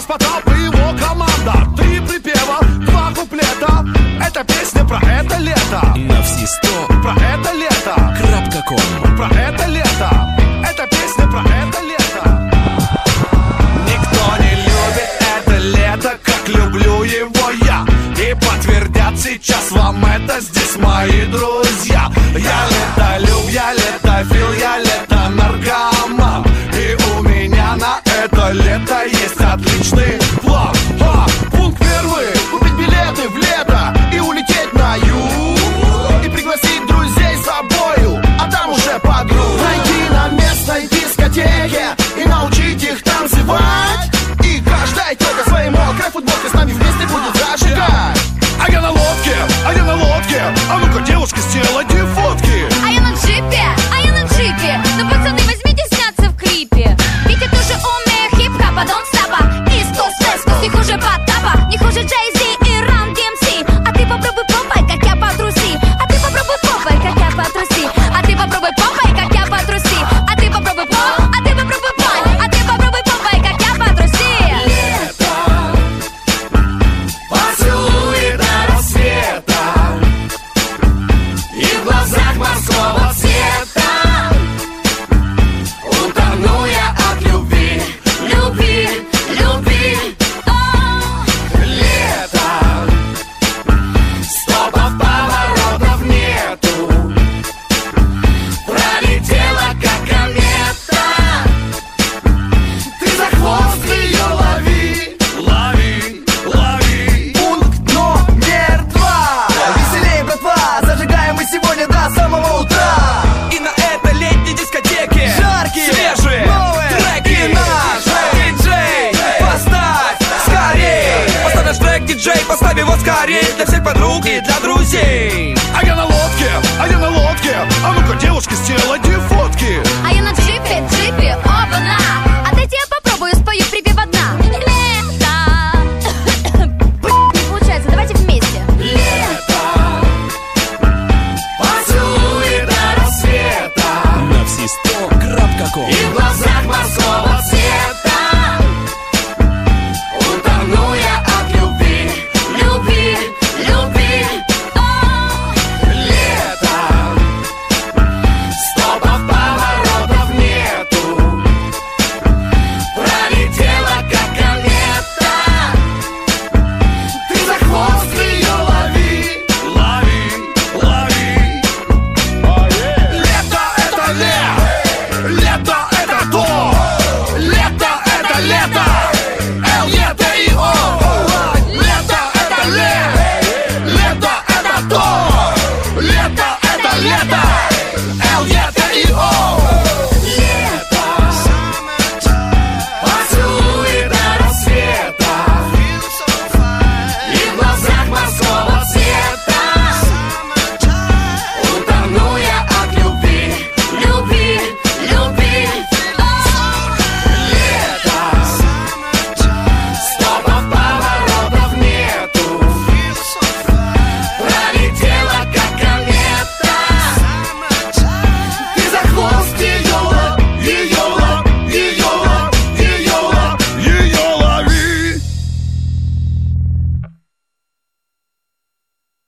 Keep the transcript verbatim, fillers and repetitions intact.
Бас Потап и его команда. Три припева, два куплета. Это песня про это лето. На все сто. Про это лето. Крапка ком. Про это лето. Это песня про это лето. Никто не любит это лето, как люблю его я. И подтвердят сейчас вам это здесь мои друзья. Я летолюб, я летофил, я лето-наркоман. И у меня на это лето есть отличный план. А, пункт первый: купить билеты в лето и улететь на юг. И пригласить друзей с собою, а там уже подруг. Найти на местной дискотеке и научить их танцевать. И каждая тёлка своей мокрой футболкой с нами вместе будет зажигать. А я на лодке, а я на лодке. А ну-ка, девушки, сделайте фотки. А я на джипе, а я на джипе. Ну, пацаны, возьмите сняться в клипе. Витя тоже умеет хип-хопа, дон стопа. Искус, вескус, не хуже Потапа. Не хуже Джей-Зи и Ран ди эм си. А ты попробуй попай, как я потруси. А ты попробуй попай, как я потруси. А ты попробуй попай, как я потруси. А ты попробуй поп, а ты попробуй пай. А ты попробуй попай, как я потруси. Лето, поцелуй до рассвета. И в глазах морского цвета утону я от любви, любви, любви. О, Лето, стопов поворотов нету. Пролетела как комета. Ты за хвост ее лови, лови, лови. Пункт номер два. Веселее, братва, зажигаем мы сегодня до самого утра. И на этой летней дискотеке Жаркие, свежие новые треки. и наши. Диджей, поставь скорей. Поставь наш трек, диджей, поставь его скорей. Для всех подруг и для друзей. А я на лодке, а я на лодке. А ну-ка, девушки, сделайте фотки. а я на джипе, джипе.